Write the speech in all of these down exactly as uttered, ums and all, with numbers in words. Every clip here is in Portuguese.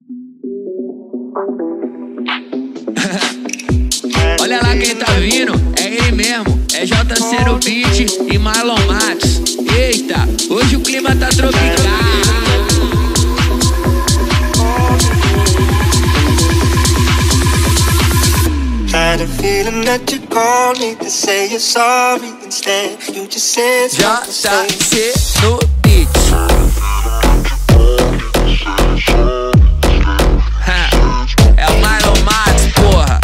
Olha lá quem tá vindo, é ele mesmo, é J C no beat e Marlon Matos. Eita, hoje o clima tá tropical. Had a feeling that you called me to say you're sorry. Instead, you just said J C no beat. É o Marlon Matos, porra.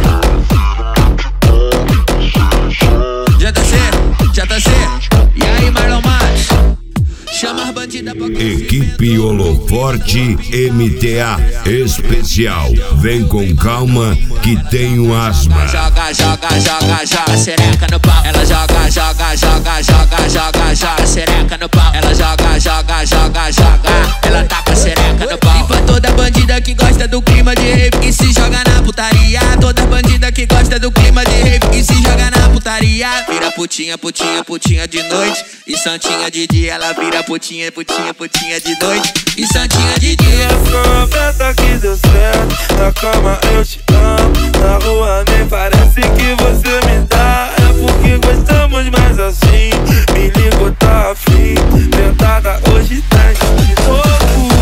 J C, J C, e aí Marlon Matos? Chama as bandidas pra... Equipe Holoforte M T A especial. Vem com calma que tenho asma. Joga, joga, joga, joga, sereca no pau. Ela joga, joga, joga, joga, joga, joga, sereca no pau. Ela joga, joga, joga, joga, ela taca a sereca no pau. E pra toda bandida que gosta do clima de rave que se joga na putaria. Toda bandida que gosta do clima de rave que se joga na putaria. Vira putinha, putinha, putinha de noite e santinha de dia. Ela vira putinha, putinha, putinha de noite e santinha de dia. Foi uma festa que deu certo. Na cama eu te amo, na rua nem parece que você me dá. É porque gostamos mais assim. Me ligou, tá afim. Tentada hoje tem de novo.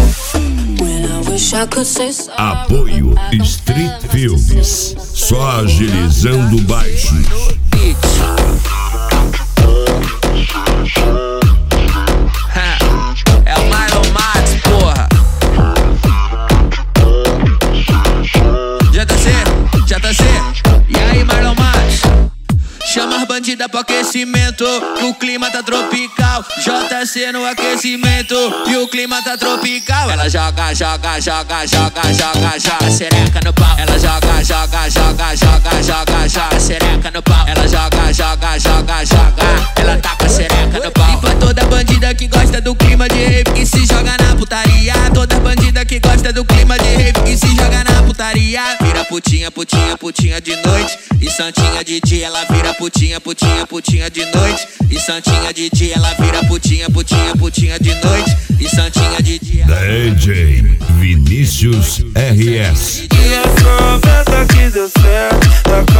Apoio Street Filmes. Só agilizando baixos. É o Marlon Matos, porra. J C, J C, e aí Marlon Matos? Chama as bandidas pro aquecimento, que o clima tá tropical. J C no aquecimento e o clima tá tropical. Ela joga, joga, joga, joga, joga, joga, sereca no pau. Ela joga, joga, joga, joga, joga, joga, sereca no pau. Ela joga, joga, joga, joga, ela taca a sereca no pau. E pra toda bandida que gosta do clima de rave que se joga na putaria. Toda bandida que gosta do clima de rave que se joga na putaria. Vira putinha, putinha, putinha de noite e santinha de dia. Ela vira putinha, putinha, putinha de noite e santinha de dia. Ela vira putinha, putinha, putinha de noite e santinha de dia. D J Vinícius R S. E essa festa que deu certo.